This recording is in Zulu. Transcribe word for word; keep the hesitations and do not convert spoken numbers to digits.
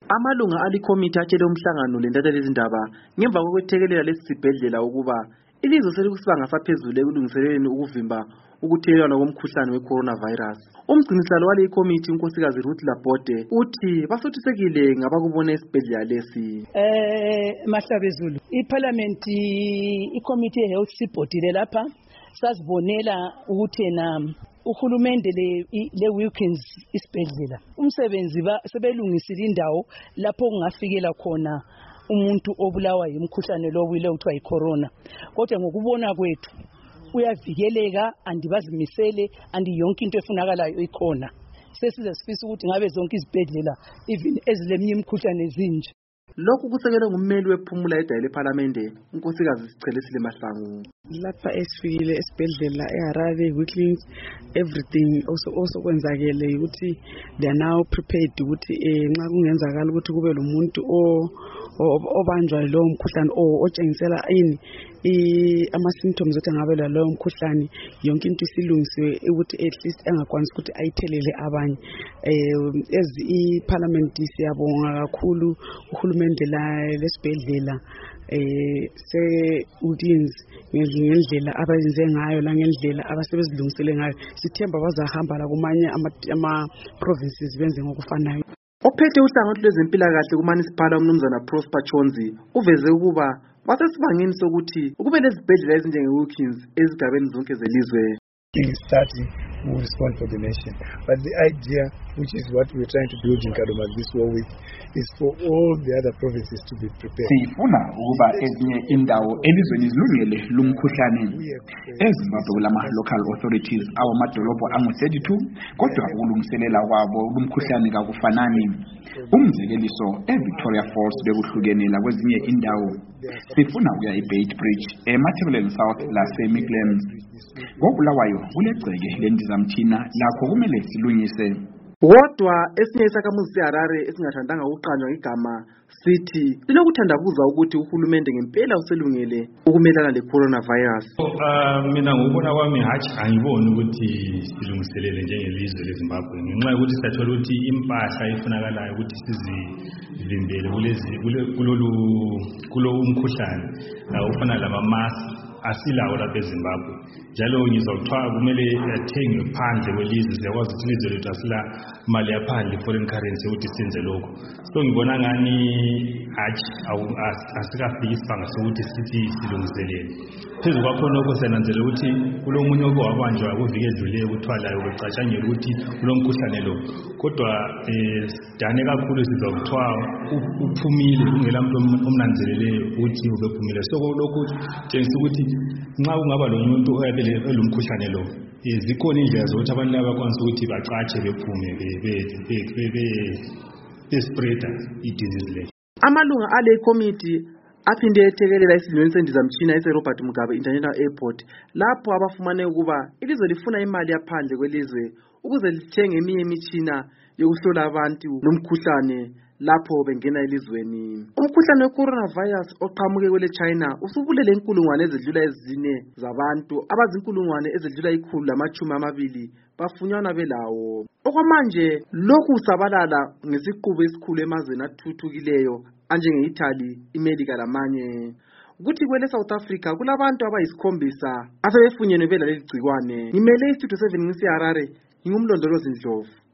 Amalunga alikomiti atshele umhlangano lentatheli izindaba ngemva kokwethekelela lesibhedlela ukuba ilizwe selikusiba ngasaphezulu ekulungiseleleni ukuvimba ukuthelelana komkhuhlane we-coronavirus. Umgcinisihlalo wale ikomiti unkosikazi Ruth Labode uthi basuthisekile ngabakubona esibhedlela lesi. Eh Mahlabezulu, iParliament ikomiti yeHealth sibhodile lapha sazibonela ukuthi na uhulumende le le Wilkins isibhedlela umsebenzi ba sebelungisile indawo lapho kungafikela khona umuntu obulawa yimkhuhlane lo wile uthiwa yicorona. Kodwa ngokubona kwethu uyavikeleka andibazimisele andi yonke into efunakalayo ikhona. Sesize sifisa ukuthi ngabe zonke izibhedlela even ezileminye imikhuhlane ezinje. Lokhu kusekelwe ngummeli wephumula edayile eParliamente unkosikazi Sichelesile Mahlangu. Lapha esifikile esibhedlela eHarare Wilkins everything also also kwenzakele ukuthi they are now prepared ukuthi nxa kungenzakala ukuthi kube lo muntu o obanjwa lo mkhuhlane otshengisela ini ama symptoms ukuthi ngabe lo mkhuhlane yonke into isilungisiwe ukuthi at least engakwanisi ukuthi ayithelele abanye. As iParliament siyabonga kakhulu uhulumende la lesibhedlela eh se audience ngendlela abayenze ngayo la ngendlela abasebezilungisele ngayo sithemba bazahamba la kumanye ama provinces benze ngokufanayo. Ophethe uhlangothi lwezempilakahle kuMunicipal umnumzana Prosper Chonzi uveze ukuba basesibangeni sokuthi kube lezibhedlela ezinjenge Wilkins ezigabeni zonke zelizwe. Starting will respond for the nation, but the idea, which is what we're trying to build in Kadoma this war week, is for all the other provinces to be prepared. Sifuna ukuba ezinye indawo elizweni zilungele lumkhuhlane ezimbabwe kulama local authorities awo madolobho angu thirty-two kodwa ukulungiselela kwabo lumkhuhlane kakufanani. Umzekeliso eVictoria Falls bekuhlukenela kwezinye indawo sifuna ukuya eBeit Bridge eMatabeleland South laseMidlands. Ngokulawayo kulegceke lendizamthina lakho kumele silungise. Kodwa esinye isakhamuzi seHarare esingathandanga ukuqanjwa igama sithi linokuthandabuza ukuthi uhulumende ngempela uselungele ukumelana le-coronavirus. Uh, mina ngokubona kwami hatshi angiboni ukuthi silungiselele njengelizwe leZimbabwe ngenxa yokuthi sithathola ukuthi impahla efunakalayo ukuthi sizivimbele kulezi kulolu kulo umkhuhlane ufana lama-mask asilawo lapha eZimbabwe. Njalo ngizokuthiwa kumele athenge phandle kwelizwe siyakwazi ukuthi ilizwe lethu asila mali yaphandle foreign currency ukuthi senze lokho. So ngibona ngani hatshi asikafiki isibanga sokuthi sithi silungiselele. Phezu kwakho lokho senanzela ukuthi kulo munye oke wabanjwa kuvike edluleyo ukuthwalayo ukucatshangela ukuthi kulo mkhuhlane lo. Kodwa eh dane kakhulu sizokuthiwa uphumile kungela umuntu omnanzeleleyo ukuthi ubephumile. So lokho tshengisa ukuthi nxa kungaba lo muntu oyabele elumkhuhlane lo zikhona indlela zokuthi abantu laba bakwanisa ukuthi bacatshe bephume be be spreader i-disease le. Amalunga ale committee aphinde ethekelela isilweni sendizamtshina ese-Robert Mugabe International Airport lapho abafumane ukuba ilizwe lifuna imali yaphandle kwelizwe ukuze lithenge eminye imitshina yokuhlola abantu nomkhuhlane lapho bengena elizweni. Umkhuhlane we-coronavirus oqhamuke kwele China usubulele inkulungwane ezidlula ezine zabantu abazinkulungwane ezidlula ikhulu lamachumi amabili bafunyanwa belawo. Okwamanje lokhu usabalala ngesiqubu esikhulu emazweni athuthukileyo anjenge-Italy, iMelika lamanye. Kuthi kwele South Africa kulabantu abayisikhombisa asebefunyenwe belaleli gcikwane. Ngimele iStudio seven ngise Harare, ngingumlondolozi Ndlovu.